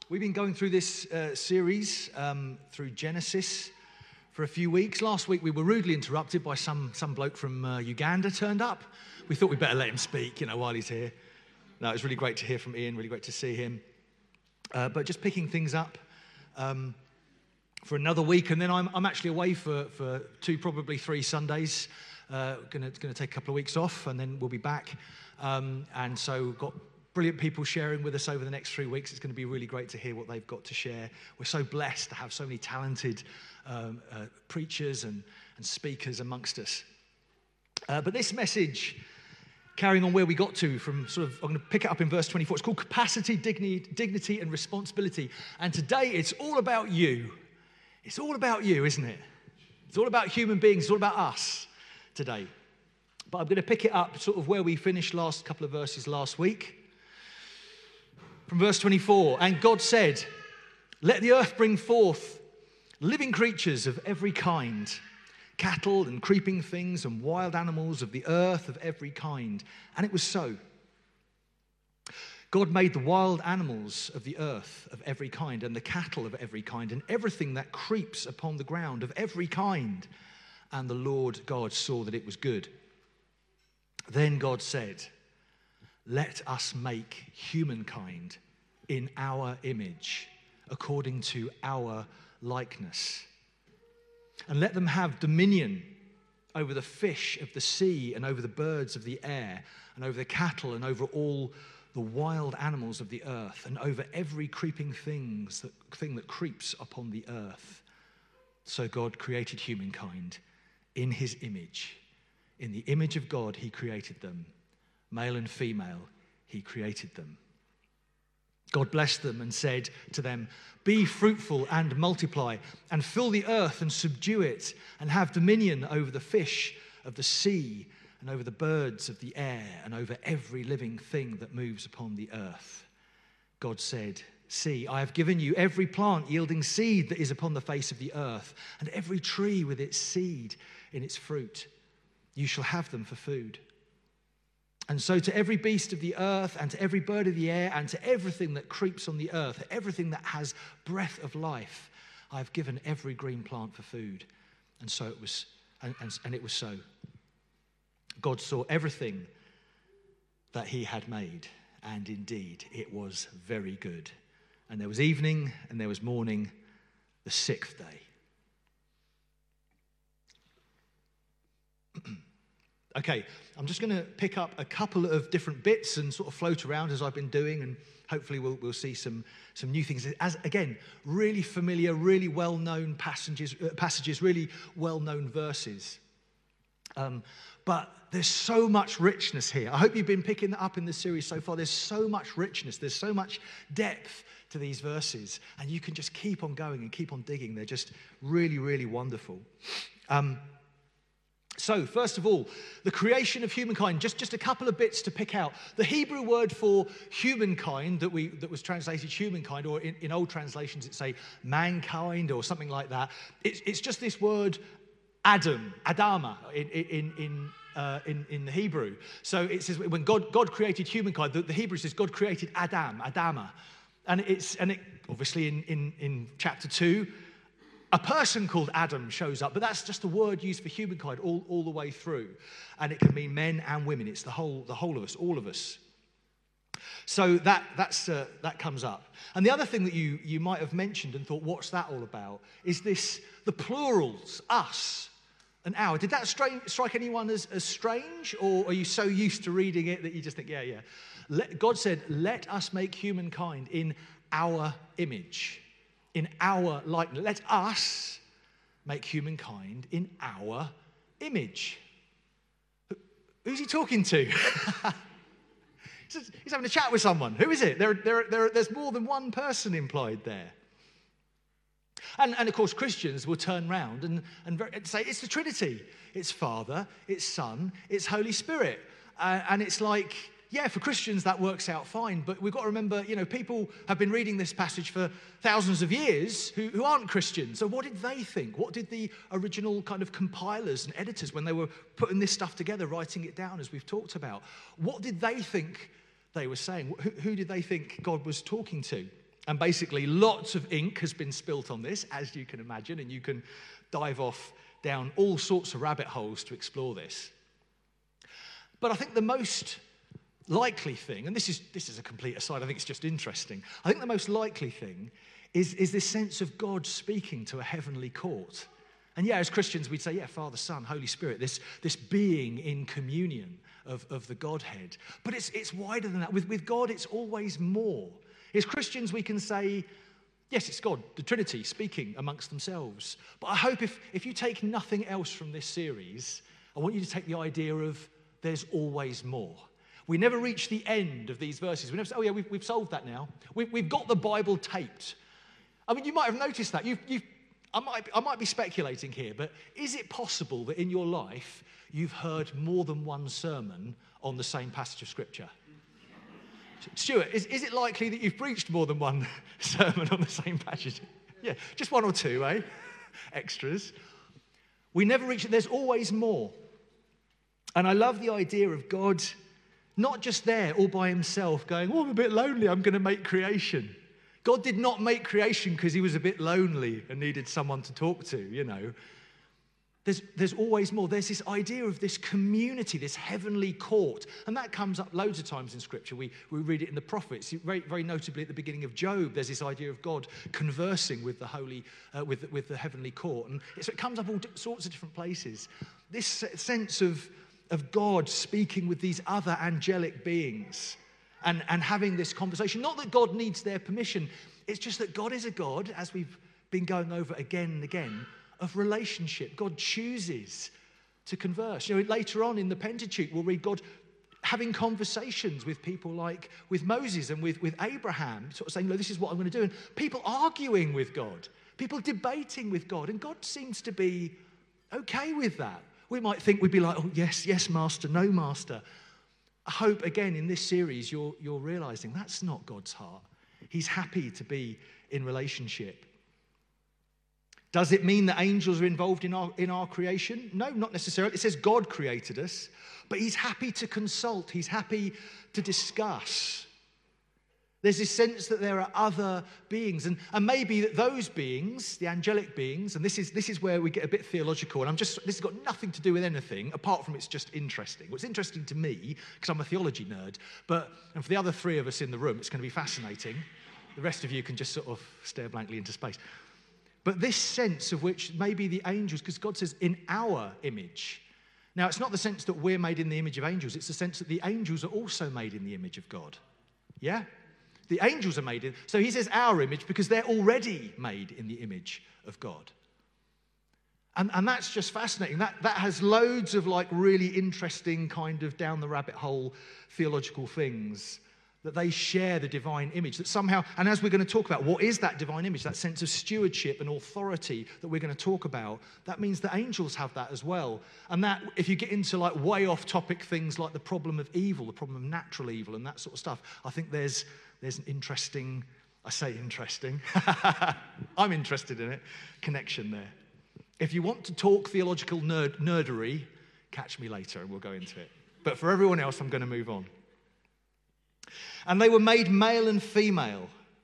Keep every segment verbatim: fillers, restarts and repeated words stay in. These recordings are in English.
We've been going through this uh, series um, through Genesis for a few weeks. Last week we were rudely interrupted by some some bloke from uh, Uganda turned up. We thought we'd better let him speak, you know, while he's here. No, it was really great to hear from Ian, really great to see him. Uh, but just picking things up um, for another week, and then I'm I'm actually away for, for two, probably three Sundays. Uh, gonna gonna take a couple of weeks off, and then we'll be back. Um, and so we've got brilliant people sharing with us over the next three weeks. It's going to be really great to hear what they've got to share. We're so blessed to have so many talented um, uh, preachers and, and speakers amongst us. Uh, but this message, carrying on where we got to from sort of, I'm going to pick it up in verse twenty-four. It's called Capacity, Dignity, Dignity and Responsibility. And today it's all about you. It's all about you, isn't it? It's all about human beings. It's all about us today. But I'm going to pick it up sort of where we finished last couple of verses last week. From verse twenty-four, and God said, let the earth bring forth living creatures of every kind, cattle and creeping things and wild animals of the earth of every kind. And it was so. God made the wild animals of the earth of every kind, and the cattle of every kind, and everything that creeps upon the ground of every kind. And the Lord God saw that it was good. Then God said, let us make humankind in our image, according to our likeness. And let them have dominion over the fish of the sea, and over the birds of the air, and over the cattle, and over all the wild animals of the earth, and over every creeping things that, thing that creeps upon the earth. So God created humankind in his image. In the image of God, he created them. Male and female, he created them. God blessed them and said to them, be fruitful and multiply, and fill the earth and subdue it, and have dominion over the fish of the sea, and over the birds of the air, and over every living thing that moves upon the earth. God said, see, I have given you every plant yielding seed that is upon the face of the earth, and every tree with its seed in its fruit. You shall have them for food. And so to every beast of the earth, and to every bird of the air, and to everything that creeps on the earth, everything that has breath of life, I have given every green plant for food. And so it was, and, and, and it was so. God saw everything that he had made, and indeed it was very good. And there was evening, and there was morning, the sixth day. Okay, I'm just going to pick up a couple of different bits and sort of float around as I've been doing, and hopefully we'll we'll see some some new things. As again, really familiar, really well-known passages, uh, passages, really well-known verses. Um, but there's so much richness here. I hope you've been picking that up in the series so far. There's so much richness. There's so much depth to these verses, and you can just keep on going and keep on digging. They're just really, really wonderful. Um, So, first of all, the creation of humankind, just, just a couple of bits to pick out. The Hebrew word for humankind that we that was translated humankind, or in, in old translations it say mankind or something like that. It's, it's just this word Adam, Adama in in in, uh, in in the Hebrew. So it says when God God created humankind, the, the Hebrew says God created Adam, Adama, and it's and it obviously in in in chapter two. A person called Adam shows up, but that's just a word used for humankind all, all the way through. And it can mean men and women. It's the whole the whole of us, all of us. So that that's uh, that comes up. And the other thing that you, you might have mentioned and thought, what's that all about, is this, the plurals, us and our. Did that stri- strike anyone as, as strange? Or are you so used to reading it that you just think, yeah, yeah. Let, God said, let us make humankind in our image. In our likeness. Let us make humankind in our image. Who's he talking to? He's having a chat with someone. Who is it? There, there, there, there's more than one person implied there. And, and of course, Christians will turn round and, and say, it's the Trinity. It's Father, it's Son, it's Holy Spirit. Uh, and it's like, yeah, for Christians that works out fine, but we've got to remember, you know, people have been reading this passage for thousands of years who, who aren't Christians. So what did they think? What did the original kind of compilers and editors, when they were putting this stuff together, writing it down as we've talked about, what did they think they were saying? Who, who did they think God was talking to? And basically, lots of ink has been spilt on this, as you can imagine, and you can dive off down all sorts of rabbit holes to explore this. But I think the most likely thing, and this is this is a complete aside, I think it's just interesting. I think the most likely thing is, is this sense of God speaking to a heavenly court. And yeah, as Christians, we'd say, yeah, Father, Son, Holy Spirit, this, this being in communion of, of the Godhead. But it's, it's wider than that. With, with God, it's always more. As Christians, we can say, yes, it's God, the Trinity, speaking amongst themselves. But I hope if, if you take nothing else from this series, I want you to take the idea of there's always more. We never reach the end of these verses. We never say, oh yeah, we've, we've solved that now. We've, we've got the Bible taped. I mean, you might have noticed that. You've, you've, I, might, I might be speculating here, but is it possible that in your life you've heard more than one sermon on the same passage of Scripture? Stuart, is, is it likely that you've preached more than one sermon on the same passage? Yeah, just one or two, eh? Extras. We never reach it. There's always more. And I love the idea of God not just there all by himself going, oh, I'm a bit lonely, I'm going to make creation. God did not make creation because he was a bit lonely and needed someone to talk to, you know. There's, there's always more. There's this idea of this community, this heavenly court. And that comes up loads of times in Scripture. We, we read it in the prophets. Very, very notably at the beginning of Job, there's this idea of God conversing with the holy, uh, with, with the heavenly court. And so it comes up all sorts of different places. This sense of, of God speaking with these other angelic beings and, and having this conversation. Not that God needs their permission. It's just that God is a God, as we've been going over again and again, of relationship. God chooses to converse. You know, later on in the Pentateuch, we'll read God having conversations with people like with Moses and with, with Abraham, sort of saying, no, this is what I'm going to do. And people arguing with God, people debating with God. And God seems to be okay with that. We might think we'd be like, oh, yes, yes, master, no, master. I hope, again, in this series, you're, you're realizing that's not God's heart. He's happy to be in relationship. Does it mean that angels are involved in our, in our creation? No, not necessarily. It says God created us, but he's happy to consult. He's happy to discuss. There's this sense that there are other beings, and, and maybe that those beings, the angelic beings, and this is, this is where we get a bit theological, and I'm just, this has got nothing to do with anything, apart from it's just interesting. Well, it's interesting to me, because I'm a theology nerd, but, and for the other three of us in the room, it's going to be fascinating. The rest of you can just sort of stare blankly into space. But this sense of which maybe the angels, because God says in our image. Now, it's not the sense that we're made in the image of angels. It's the sense that the angels are also made in the image of God. Yeah? The angels are made in. So he says our image because they're already made in the image of God. And, and that's just fascinating. That, that has loads of like really interesting kind of down the rabbit hole theological things. That they share the divine image, that somehow, and as we're going to talk about, what is that divine image, that sense of stewardship and authority that we're going to talk about, that means that angels have that as well. And that, if you get into like way off topic things like the problem of evil, the problem of natural evil and that sort of stuff, I think there's, there's an interesting, I say interesting, I'm interested in it, connection there. If you want to talk theological nerd, nerdery, catch me later and we'll go into it. But for everyone else, I'm going to move on. And they were made male and female.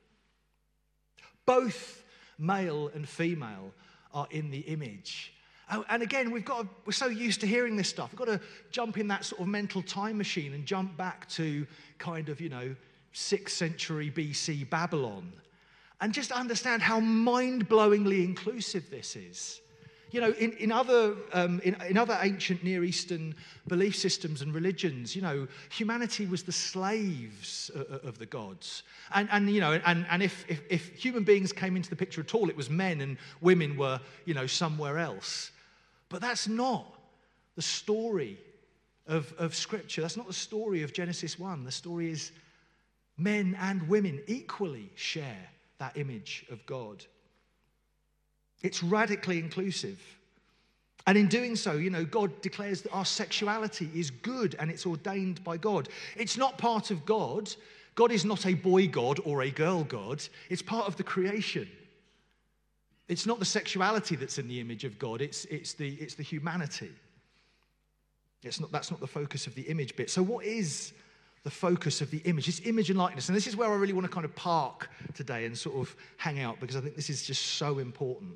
Both male and female are in the image. And again, we've got to, we're so used to hearing this stuff. We've got to jump in that sort of mental time machine and jump back to kind of, you know, sixth century B C Babylon. And just understand how mind-blowingly inclusive this is. You know, in, in, other, um, in, in other ancient Near Eastern belief systems and religions, you know, humanity was the slaves of, of the gods. And, and you know, and, and if, if, if human beings came into the picture at all, it was men and women were, you know, somewhere else. But that's not the story of, of Scripture. That's not the story of Genesis one. The story is men and women equally share that image of God. It's radically inclusive. And in doing so, you know, God declares that our sexuality is good and it's ordained by God. It's not part of God. God is not a boy God or a girl God. It's part of the creation. It's not the sexuality that's in the image of God. It's, it's, the, it's the humanity. It's not, that's not the focus of the image bit. So what is the focus of the image, this image and likeness. And this is where I really want to kind of park today and sort of hang out, because I think this is just so important.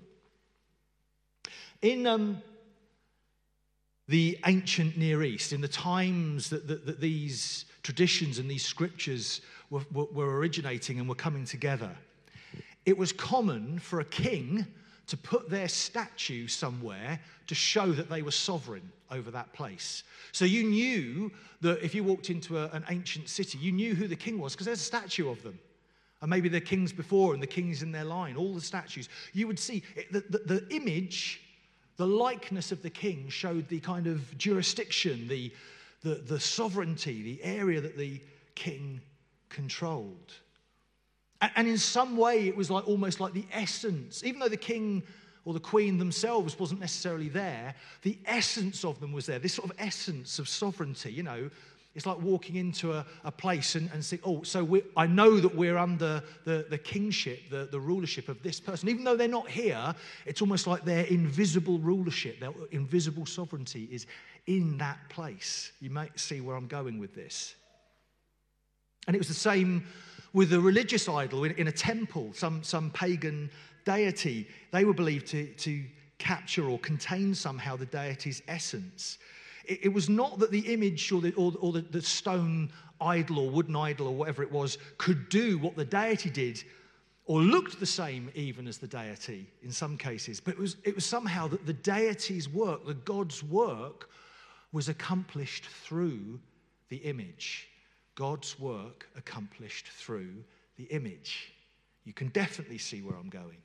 In um, the ancient Near East, in the times that, that, that these traditions and these scriptures were, were, were originating and were coming together, it was common for a king to put their statue somewhere to show that they were sovereign over that place. So you knew that if you walked into a, an ancient city, you knew who the king was because there's a statue of them. And maybe the kings before and the kings in their line, all the statues. You would see it, the, the, the image, the likeness of the king showed the kind of jurisdiction, the, the, the sovereignty, the area that the king controlled. And, and in some way, it was like almost like the essence, even though the king or the queen themselves wasn't necessarily there, the essence of them was there, this sort of essence of sovereignty. You know, it's like walking into a, a place and, and saying, oh, so we, I know that we're under the, the kingship, the, the rulership of this person. Even though they're not here, it's almost like their invisible rulership, their invisible sovereignty is in that place. You might see where I'm going with this. And it was the same with a religious idol in, in a temple, some, some pagan deity. They were believed to, to capture or contain somehow the deity's essence. It, it was not that the image or, the, or, or the, the stone idol or wooden idol or whatever it was could do what the deity did or looked the same even as the deity in some cases. But it was, it was somehow that the deity's work, the God's work, was accomplished through the image. God's work accomplished through the image. You can definitely see where I'm going.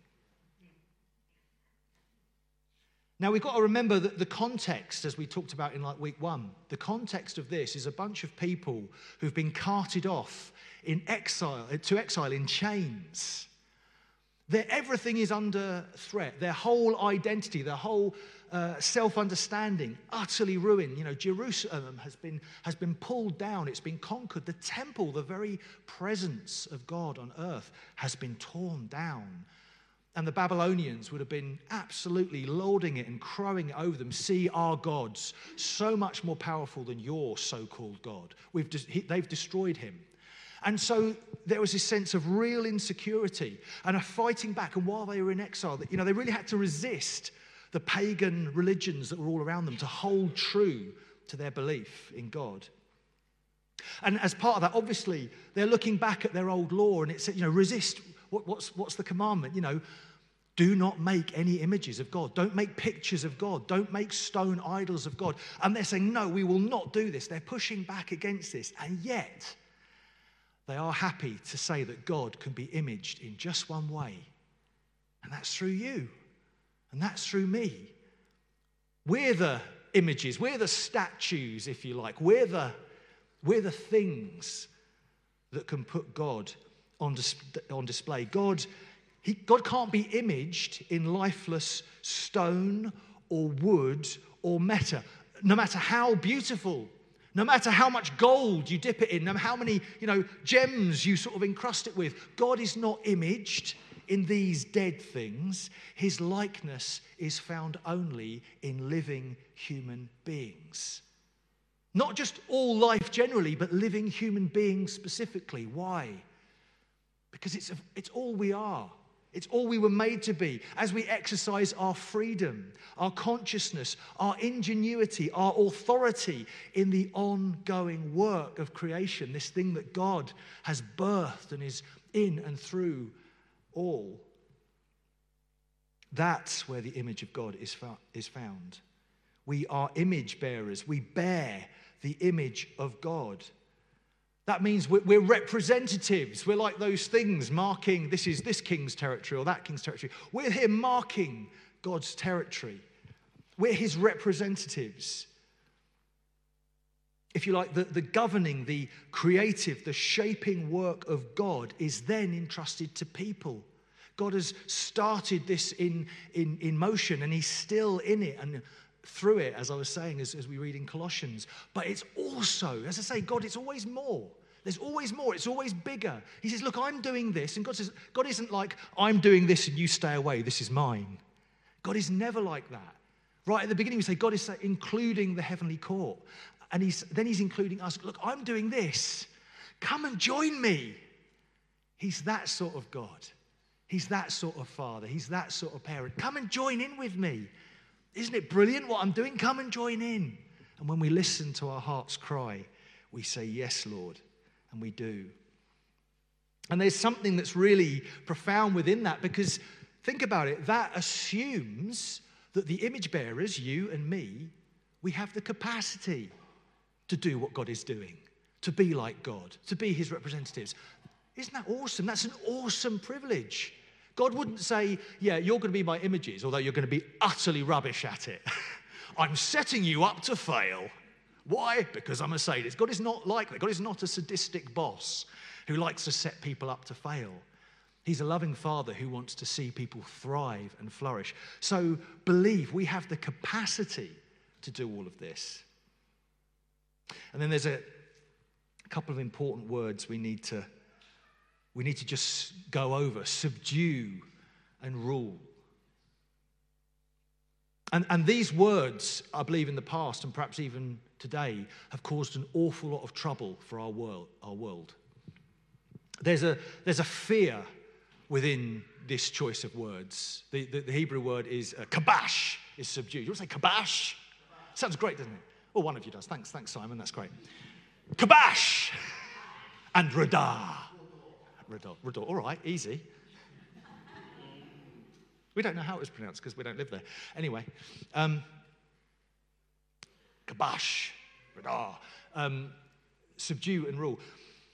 Now, we've got to remember that the context, as we talked about in like week one, the context of this is a bunch of people who've been carted off in exile, to exile in chains. Their, everything is under threat. Their whole identity, their whole uh, self-understanding, utterly ruined. You know, Jerusalem has been, has been pulled down. It's been conquered. The temple, the very presence of God on earth, has been torn down. And the Babylonians would have been absolutely lauding it and crowing it over them. See, our God's so much more powerful than your so-called God. We've de- he, they've destroyed him. And so there was this sense of real insecurity and a fighting back. And while they were in exile, you know, they really had to resist the pagan religions that were all around them to hold true to their belief in God. And as part of that, obviously, they're looking back at their old law, and it said, you know, resist. What, what's, what's the commandment? You know, do not make any images of God. Don't make pictures of God. Don't make stone idols of God. And they're saying, no, we will not do this. They're pushing back against this. And yet, they are happy to say that God can be imaged in just one way. And that's through you. And that's through me. We're the images. We're the statues, if you like. We're the, we're the things that can put God on, dis- on display. God, he, God can't be imaged in lifeless stone or wood or metal, no matter how beautiful. No matter how much gold you dip it in, no matter how many, you know, gems you sort of encrust it with, God is not imaged in these dead things. His likeness is found only in living human beings. Not just all life generally, but living human beings specifically. Why? Because it's, it's all we are. It's all we were made to be. As we exercise our freedom, our consciousness, our ingenuity, our authority in the ongoing work of creation, this thing that God has birthed and is in and through all. That's where the image of God is found. We are image bearers. We bear the image of God. That means we're representatives. We're like those things marking this is this king's territory or that king's territory. We're here marking God's territory. We're his representatives. If you like, the, the governing, the creative, the shaping work of God is then entrusted to people. God has started this in, in, in motion, and he's still in it and through it, as I was saying, as, as we read in Colossians. But it's also, as I say, God, it's always more. There's always more. It's always bigger. He says, look, I'm doing this. And God says, God isn't like, I'm doing this and you stay away. This is mine. God is never like that. Right at the beginning, we say God is including the heavenly court. And he's, then he's including us. Look, I'm doing this. Come and join me. He's that sort of God. He's that sort of father. He's that sort of parent. Come and join in with me. Isn't it brilliant what I'm doing? Come and join in. And when we listen to our heart's cry, we say, yes, Lord. And we do. And there's something that's really profound within that, because think about it. That assumes that the image bearers, you and me, we have the capacity to do what God is doing, to be like God, to be his representatives. Isn't that awesome? That's an awesome privilege. God wouldn't say, yeah, you're going to be my images, although you're going to be utterly rubbish at it. I'm setting you up to fail. Why? Because I'm a sadist. God is not like that. God is not a sadistic boss who likes to set people up to fail. He's a loving father who wants to see people thrive and flourish. So believe we have the capacity to do all of this. And then there's a couple of important words we need to we need to just go over. Subdue and rule. And, and these words, I believe in the past and perhaps even today, have caused an awful lot of trouble for our world. Our world. There's a, there's a fear within this choice of words. The, the, the Hebrew word is uh, kabash, is subdue. You want to say kabash? Sounds great, doesn't it? Oh, one of you does. Thanks, thanks, Simon. That's great. Kabash and radah. Radah, radah. All right, easy. We don't know how it was pronounced because we don't live there. Anyway, um, kabash, radah, um, subdue and rule.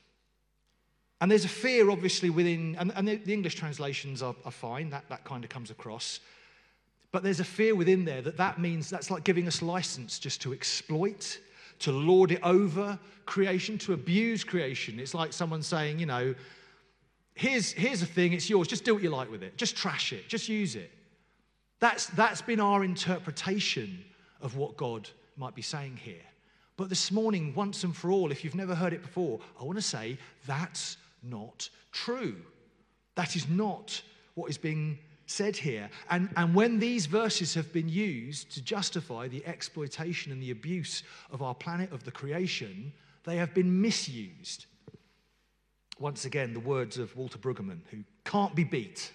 And there's a fear, obviously, within, and, and the, the English translations are, are fine, that, that kind of comes across. But there's a fear within there that that means that's like giving us license just to exploit, to lord it over creation, to abuse creation. It's like someone saying, you know, here's, here's a thing, it's yours, just do what you like with it. Just trash it, just use it. That's, that's been our interpretation of what God might be saying here. But this morning, once and for all, if you've never heard it before, I want to say that's not true. That is not what is being said here. And, and when these verses have been used to justify the exploitation and the abuse of our planet, of the creation, they have been misused. Once again, the words of Walter Brueggemann, who can't be beat.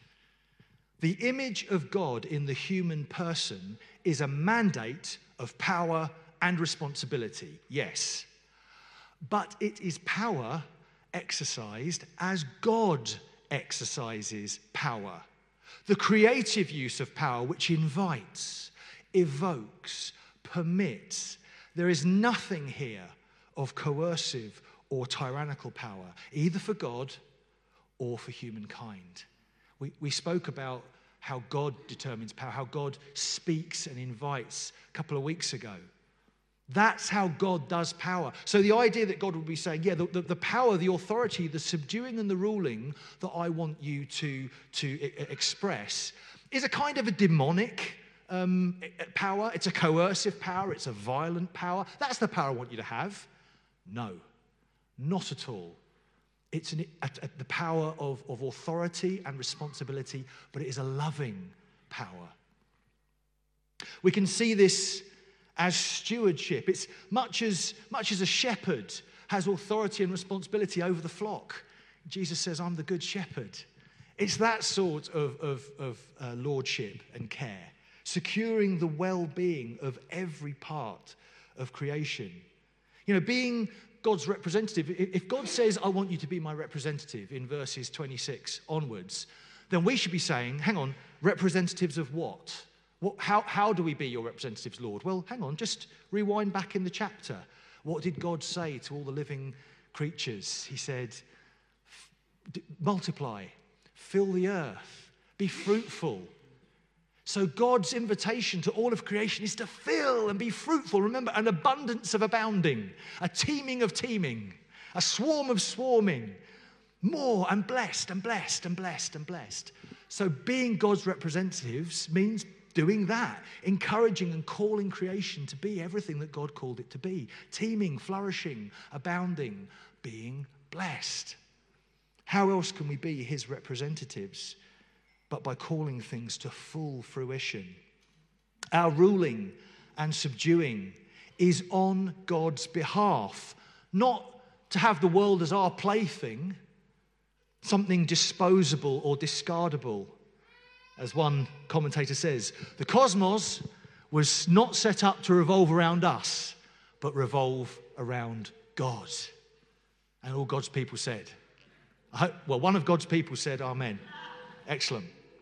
The image of God in the human person is a mandate of power and responsibility, yes. But it is power exercised as God exercises power. The creative use of power which invites, evokes, permits. There is nothing here of coercive or tyrannical power, either for God or for humankind. We, we spoke about how God determines power, how God speaks and invites a couple of weeks ago. That's how God does power. So the idea that God would be saying, yeah, the, the, the power, the authority, the subduing and the ruling that I want you to, to I- express is a kind of a demonic um, power. It's a coercive power. It's a violent power. That's the power I want you to have. No, not at all. It's an, a, a, the power of, of authority and responsibility, but it is a loving power. We can see this as stewardship. It's much as, much as a shepherd has authority and responsibility over the flock. Jesus says, I'm the good shepherd. It's that sort of, of, of uh, lordship and care, securing the well-being of every part of creation. You know, being God's representative, if God says, I want you to be my representative in verses twenty-six onwards, then we should be saying, hang on, representatives of what? What, how, how do we be your representatives, Lord? Well, hang on, just rewind back in the chapter. What did God say to all the living creatures? He said, multiply, fill the earth, be fruitful. So God's invitation to all of creation is to fill and be fruitful. Remember, an abundance of abounding, a teeming of teeming, a swarm of swarming, more and blessed and blessed and blessed and blessed. So being God's representatives means doing that, encouraging and calling creation to be everything that God called it to be. Teeming, flourishing, abounding, being blessed. How else can we be his representatives but by calling things to full fruition? Our ruling and subduing is on God's behalf, not to have the world as our plaything, something disposable or discardable. As one commentator says, the cosmos was not set up to revolve around us, but revolve around God. And all God's people said, I hope, well, one of God's people said, amen. Excellent.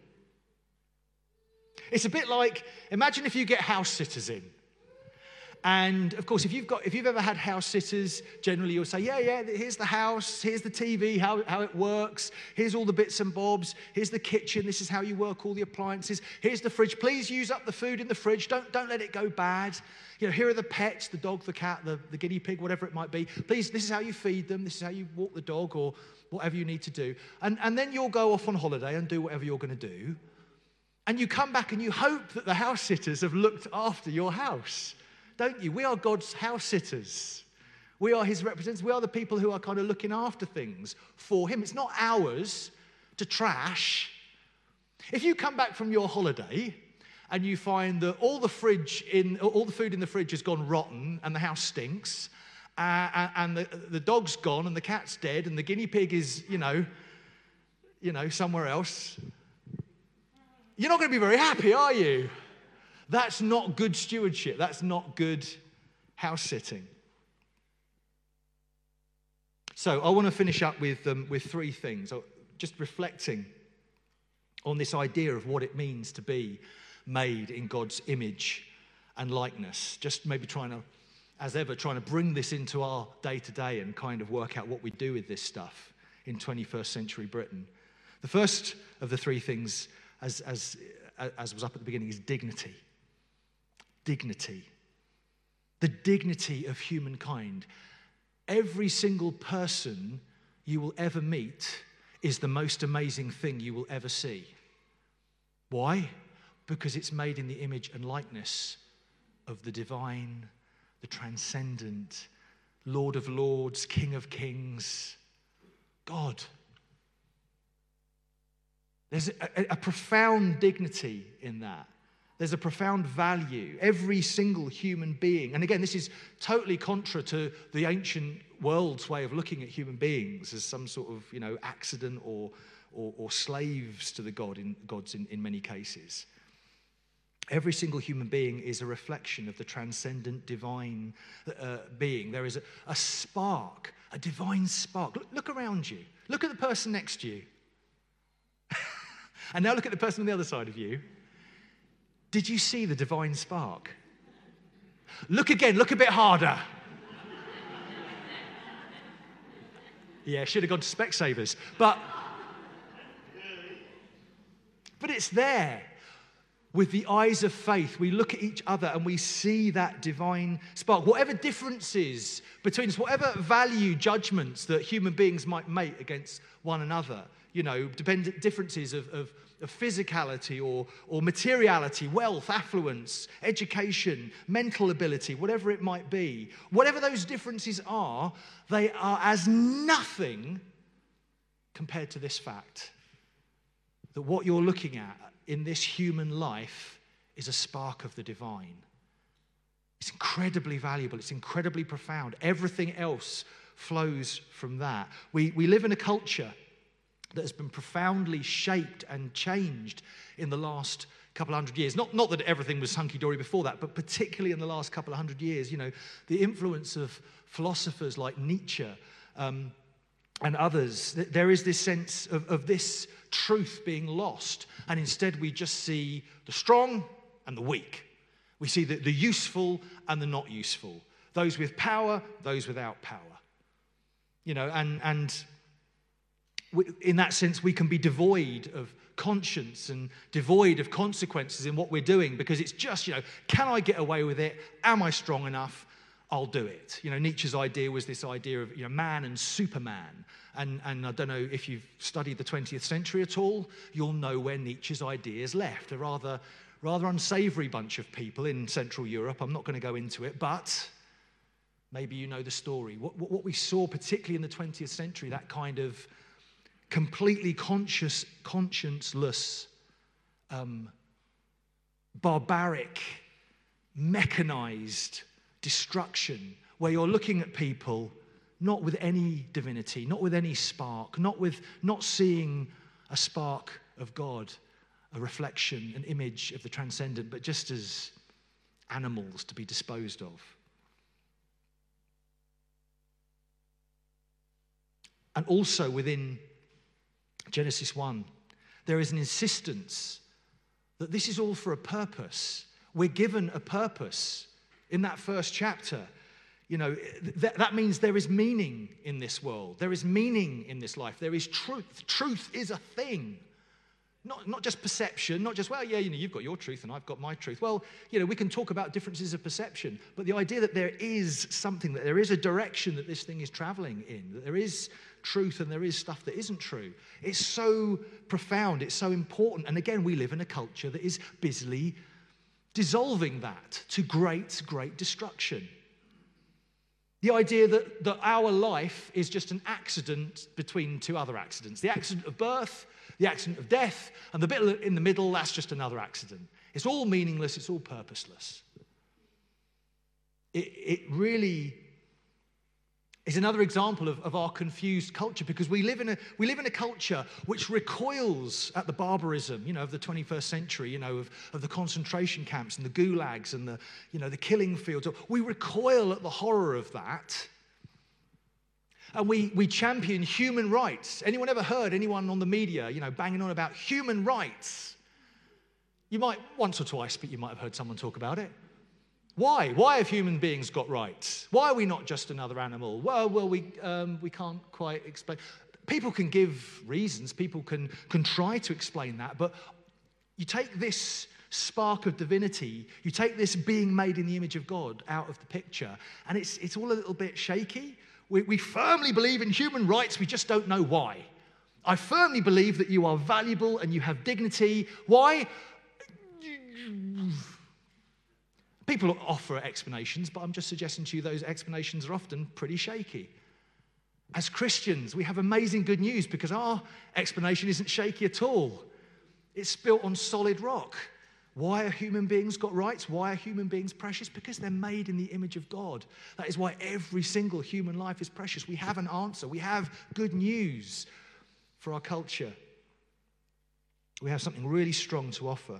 It's a bit like, imagine if you get house sitters in. And of course, if you've got, if you've ever had house sitters, generally you'll say, yeah, yeah, here's the house, here's the T V, how, how it works, here's all the bits and bobs, here's the kitchen, this is how you work all the appliances, here's the fridge, please use up the food in the fridge, don't, don't let it go bad. You know, here are the pets, the dog, the cat, the, the guinea pig, whatever it might be. Please, this is how you feed them, this is how you walk the dog, or whatever you need to do. And, and then you'll go off on holiday and do whatever you're going to do. And you come back and you hope that the house sitters have looked after your house. Don't you? We are God's house sitters. We are his representatives. We are the people who are kind of looking after things for him. It's not ours to trash. If you come back from your holiday and you find that all the fridge in, all the food in the fridge has gone rotten and the house stinks, uh, and the, the dog's gone and the cat's dead and the guinea pig is, you know, you know, somewhere else, you're not going to be very happy, are you? That's not good stewardship. That's not good house sitting. So I want to finish up with, um, with three things, just reflecting on this idea of what it means to be made in God's image and likeness. Just maybe trying to, as ever, trying to bring this into our day-to-day and kind of work out what we do with this stuff in twenty-first century Britain. The first of the three things, as, as, as was up at the beginning, is dignity. Dignity. The dignity of humankind. Every single person you will ever meet is the most amazing thing you will ever see. Why? Because it's made in the image and likeness of the divine, the transcendent, Lord of Lords, King of Kings, God. There's a, a profound dignity in that. There's a profound value. Every single human being, and again, this is totally contra to the ancient world's way of looking at human beings as some sort of, you know, accident or or, or slaves to the god in gods in, in many cases. Every single human being is a reflection of the transcendent divine uh, being. There is a, a spark, a divine spark. Look, look around you. Look at the person next to you. And now look at the person on the other side of you. Did you see the divine spark? Look again, look a bit harder. Yeah, should have gone to Specsavers. But, but it's there. With the eyes of faith, we look at each other and we see that divine spark. Whatever differences between us, whatever value judgments that human beings might make against one another, you know, dependent differences of, of, of physicality or, or materiality, wealth, affluence, education, mental ability, whatever it might be, whatever those differences are, they are as nothing compared to this fact that what you're looking at in this human life is a spark of the divine. It's incredibly valuable. It's incredibly profound. Everything else flows from that. We, we live in a culture that has been profoundly shaped and changed in the last couple of hundred years. Not, not that everything was hunky-dory before that, but particularly in the last couple of hundred years, you know, the influence of philosophers like Nietzsche um, and others. There is this sense of, of this truth being lost, and instead we just see the strong and the weak. We see the, the useful and the not useful, those with power, those without power. You know, and and we, in that sense, we can be devoid of conscience and devoid of consequences in what we're doing, because it's just, you know, can I get away with it? Am I strong enough? I'll do it. You know, Nietzsche's idea was this idea of, you know, man and Superman. And, and I don't know if you've studied the twentieth century at all, you'll know where Nietzsche's ideas left. A rather, rather unsavory bunch of people in Central Europe. I'm not going to go into it, but maybe you know the story. What, what we saw, particularly in the twentieth century, that kind of completely conscious, conscienceless, um, barbaric, mechanized destruction, where you're looking at people not with any divinity, not with any spark, not with not seeing a spark of God, a reflection, an image of the transcendent, but just as animals to be disposed of. And also within Genesis one, there is an insistence that this is all for a purpose. We're given a purpose in that first chapter. You know, th- that means there is meaning in this world. There is meaning in this life. There is truth. Truth is a thing. Not, not just perception, not just, well, yeah, you know, you've got your truth and I've got my truth. Well, you know, we can talk about differences of perception, but the idea that there is something, that there is a direction that this thing is traveling in, that there is truth and there is stuff that isn't true. It's so profound, it's so important. And again, we live in a culture that is busily dissolving that to great, great destruction. The idea that, that our life is just an accident between two other accidents. The accident of birth, the accident of death, and the bit in the middle, that's just another accident. It's all meaningless, it's all purposeless. It, it really is another example of, of our confused culture, because we live in a we live in a culture which recoils at the barbarism, you know, of the twenty-first century, you know, of, of the concentration camps and the gulags and the, you know, the killing fields. We recoil at the horror of that. And we, we champion human rights. Anyone ever heard anyone on the media, you know, banging on about human rights? You might, once or twice, but you might have heard someone talk about it. Why? Why have human beings got rights? Why are we not just another animal? Well, well, we um, we can't quite explain. People can give reasons. People can, can try to explain that. But you take this spark of divinity, you take this being made in the image of God out of the picture, and it's it's all a little bit shaky. We, we firmly believe in human rights, we just don't know why. I firmly believe that you are valuable and you have dignity. Why? People offer explanations, but I'm just suggesting to you those explanations are often pretty shaky. As Christians, we have amazing good news because our explanation isn't shaky at all. It's built on solid rock. Why are human beings got rights? Why are human beings precious? Because they're made in the image of God. That is why every single human life is precious. We have an answer. We have good news for our culture. We have something really strong to offer.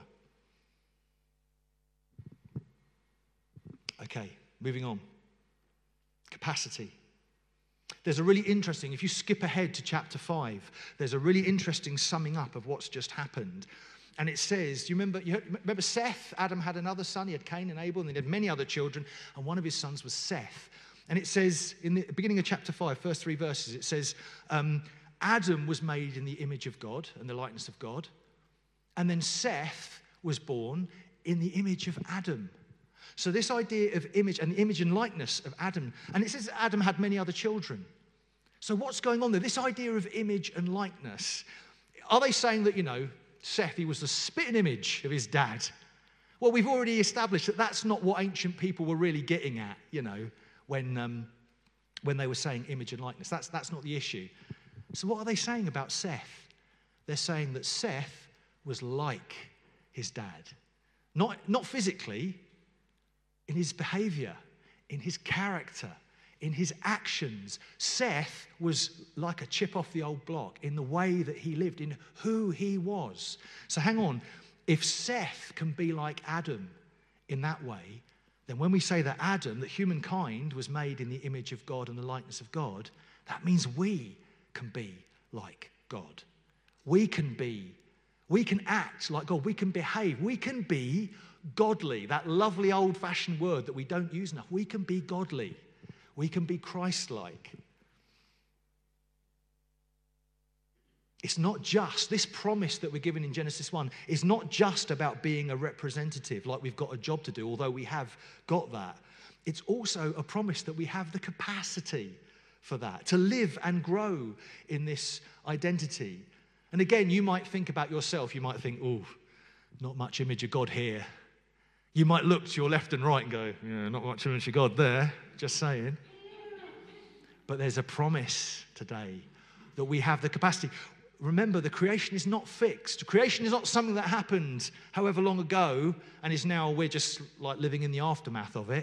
Okay, moving on. Capacity. There's a really interesting, if you skip ahead to chapter five, there's a really interesting summing up of what's just happened. And it says, do you remember, you remember Seth? Adam had another son. He had Cain and Abel, and he had many other children. And one of his sons was Seth. And it says, in the beginning of chapter five, first three verses, it says, um, Adam was made in the image of God and the likeness of God. And then Seth was born in the image of Adam. So this idea of image and the image and likeness of Adam. And it says that Adam had many other children. So what's going on there? This idea of image and likeness. Are they saying that, you know, Seth, he was the spitting image of his dad? Well, we've already established that that's not what ancient people were really getting at, you know, when um, when they were saying image and likeness. That's, that's not the issue. So what are they saying about Seth? They're saying that Seth was like his dad. Not, not physically, in his behavior, in his character, in his actions. Seth was like a chip off the old block in the way that he lived, in who he was. So hang on, if Seth can be like Adam in that way, then when we say that Adam, that humankind was made in the image of God and the likeness of God, that means we can be like God. We can be, we can act like God, we can behave, we can be godly, that lovely old-fashioned word that we don't use enough. We can be godly. We can be Christ-like. It's not just, this promise that we're given in Genesis one is not just about being a representative, like we've got a job to do, although we have got that. It's also a promise that we have the capacity for that, to live and grow in this identity. And again, you might think about yourself, you might think, oh, not much image of God here. You might look to your left and right and go, yeah, not much image of God there, just saying. But there's a promise today that we have the capacity. Remember, the creation is not fixed. Creation is not something that happened however long ago and is now, we're just like living in the aftermath of it.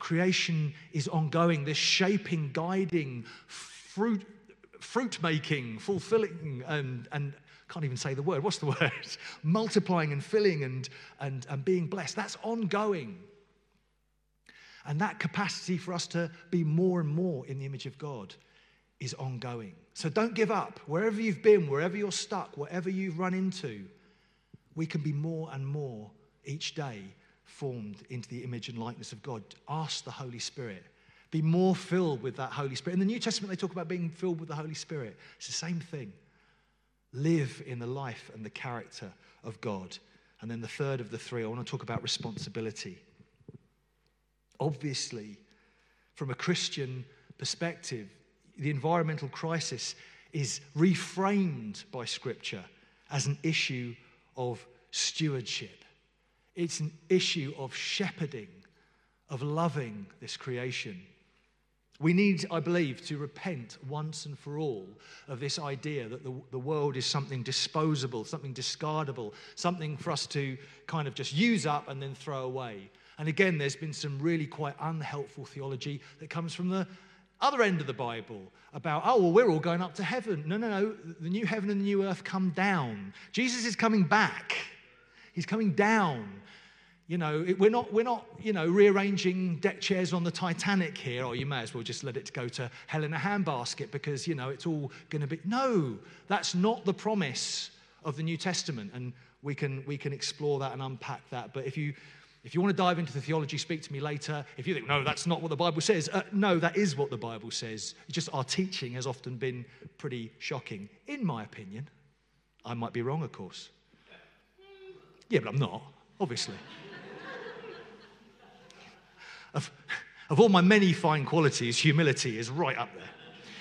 Creation is ongoing, this shaping, guiding, fruit, fruit making, fulfilling, and, and can't even say the word. What's the word? Multiplying and filling and, and, and being blessed. That's ongoing. And that capacity for us to be more and more in the image of God is ongoing. So don't give up. Wherever you've been, wherever you're stuck, whatever you've run into, we can be more and more each day formed into the image and likeness of God. Ask the Holy Spirit. Be more filled with that Holy Spirit. In the New Testament, they talk about being filled with the Holy Spirit. It's the same thing. Live in the life and the character of God. And then the third of the three, I want to talk about responsibility. Obviously, from a Christian perspective, the environmental crisis is reframed by Scripture as an issue of stewardship. It's an issue of shepherding, of loving this creation. We need, I believe, to repent once and for all of this idea that the, the world is something disposable, something discardable, something for us to kind of just use up and then throw away. And again, there's been some really quite unhelpful theology that comes from the other end of the Bible about, oh, well, we're all going up to heaven. No, no, no. The new heaven and the new earth come down. Jesus is coming back. He's coming down. You know, it, we're not, we're not, you know, rearranging deck chairs on the Titanic here. Oh, you may as well just let it go to hell in a handbasket because, you know, it's all going to be. No, that's not the promise of the New Testament. And we can, we can explore that and unpack that. But if you... If you want to dive into the theology, speak to me later. If you think, no, that's not what the Bible says. Uh, no, that is what the Bible says. It's just our teaching has often been pretty shocking, in my opinion. I might be wrong, of course. Yeah, but I'm not, obviously. of, of all my many fine qualities, humility is right up there.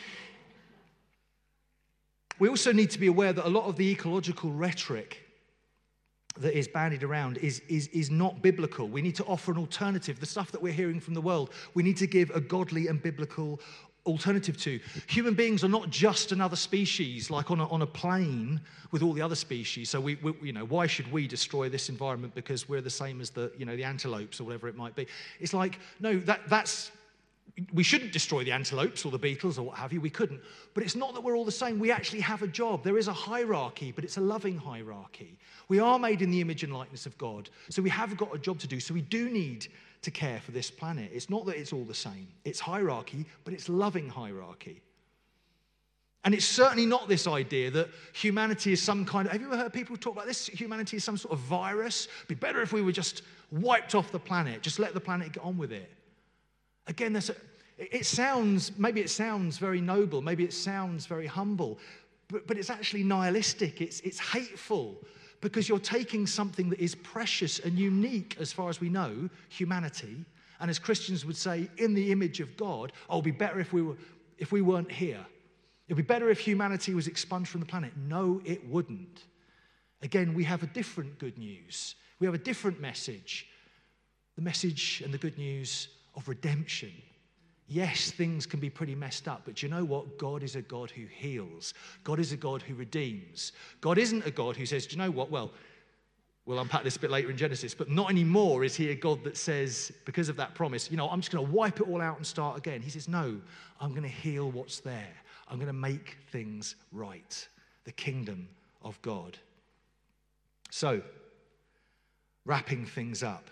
We also need to be aware that a lot of the ecological rhetoric that is bandied around is, is, is not biblical. We need to offer an alternative. The stuff that we're hearing from the world, we need to give a godly and biblical alternative to. Human beings are not just another species, like on a, on a plane with all the other species. So we, we, you know, why should we destroy this environment because we're the same as the, you know, the antelopes or whatever it might be? It's like, no, that that's. We shouldn't destroy the antelopes or the beetles or what have you. We couldn't. But it's not that we're all the same. We actually have a job. There is a hierarchy, but it's a loving hierarchy. We are made in the image and likeness of God. So we have got a job to do. So we do need to care for this planet. It's not that it's all the same. It's hierarchy, but it's loving hierarchy. And it's certainly not this idea that humanity is some kind of... Have you ever heard people talk about this? Humanity is some sort of virus. It'd be better if we were just wiped off the planet. Just let the planet get on with it. Again, there's a, it sounds, maybe it sounds very noble, maybe it sounds very humble, but, but it's actually nihilistic, it's, it's hateful, because you're taking something that is precious and unique, as far as we know, humanity, and as Christians would say, in the image of God, oh, it'd be better if we were, if we weren't here. It'd be better if humanity was expunged from the planet. No, it wouldn't. Again, we have a different good news. We have a different message. The message and the good news of redemption. Yes, things can be pretty messed up, but you know what? God is a God who heals. God is a God who redeems. God isn't a God who says, do you know what? Well, we'll unpack this a bit later in Genesis, but not anymore is he a God that says, because of that promise, you know, I'm just going to wipe it all out and start again. He says, no, I'm going to heal what's there. I'm going to make things right. The kingdom of God. So, wrapping things up.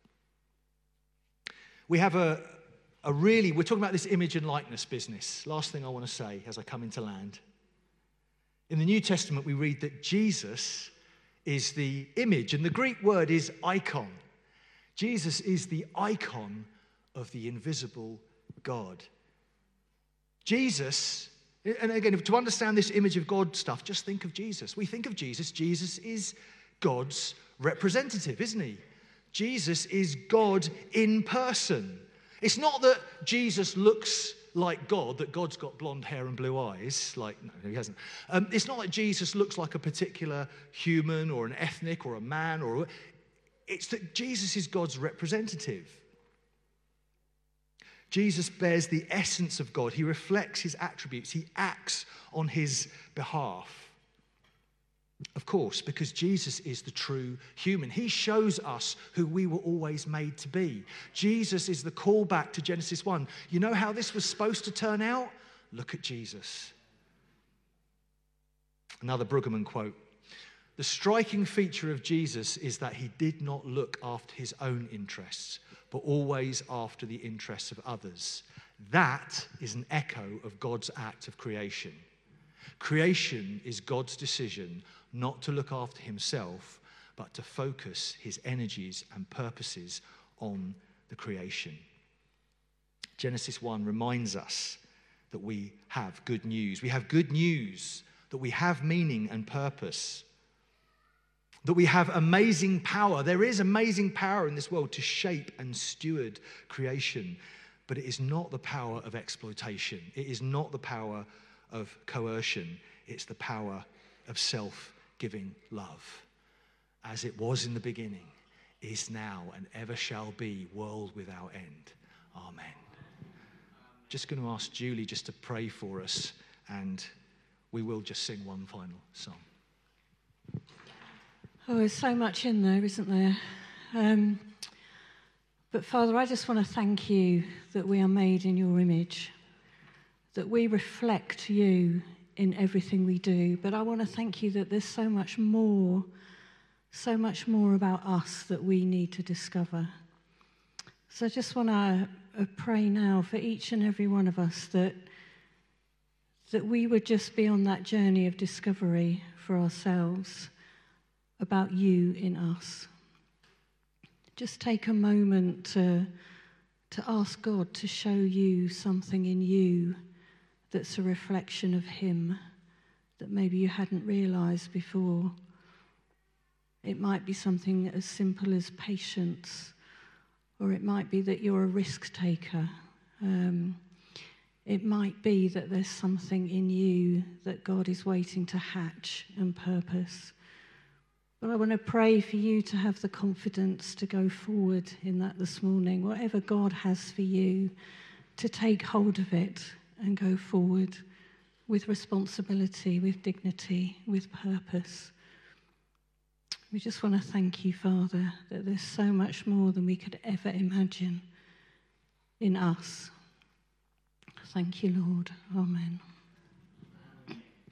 We have a, a really, we're talking about this image and likeness business. Last thing I want to say as I come into land. In the New Testament, we read that Jesus is the image, and the Greek word is icon. Jesus is the icon of the invisible God. Jesus, and again, to understand this image of God stuff, just think of Jesus. We think of Jesus. Jesus is God's representative, isn't he? Jesus is God in person. It's not that Jesus looks like God, that God's got blonde hair and blue eyes. Like, no, he hasn't. Um, it's not that Jesus looks like a particular human or an ethnic or a man. or It's that Jesus is God's representative. Jesus bears the essence of God. He reflects his attributes. He acts on his behalf. Of course, course, because Jesus is the true human. He shows us who we were always made to be. Jesus is the callback to Genesis one. You know how this was supposed to turn out? Look at Jesus. Another Brueggemann quote. The striking feature of Jesus is that he did not look after his own interests, but always after the interests of others. That is an echo of God's act of creation. Creation is God's decision not to look after himself, but to focus his energies and purposes on the creation. Genesis one reminds us that we have good news. We have good news that we have meaning and purpose, that we have amazing power. There is amazing power in this world to shape and steward creation, but it is not the power of exploitation. It is not the power of coercion. It's the power of self-giving love. As it was in the beginning, is now, and ever shall be, world without end. Amen. Just going to ask Julie just to pray for us, and we will just sing one final song. Oh, there's so much in there, isn't there? Um, but Father, I just want to thank you that we are made in your image, that we reflect you in everything we do. But I want to thank you that there's so much more, so much more about us that we need to discover. So I just want to uh, pray now for each and every one of us that, that we would just be on that journey of discovery for ourselves about you in us. Just take a moment to, to ask God to show you something in you that's a reflection of him that maybe you hadn't realized before. It might be something as simple as patience, or it might be that you're a risk taker. Um, it might be that there's something in you that God is waiting to hatch and purpose. But I want to pray for you to have the confidence to go forward in that this morning. Whatever God has for you, to take hold of it and go forward with responsibility, with dignity, with purpose. We just want to thank you, Father, that there's so much more than we could ever imagine in us. Thank you, Lord. Amen.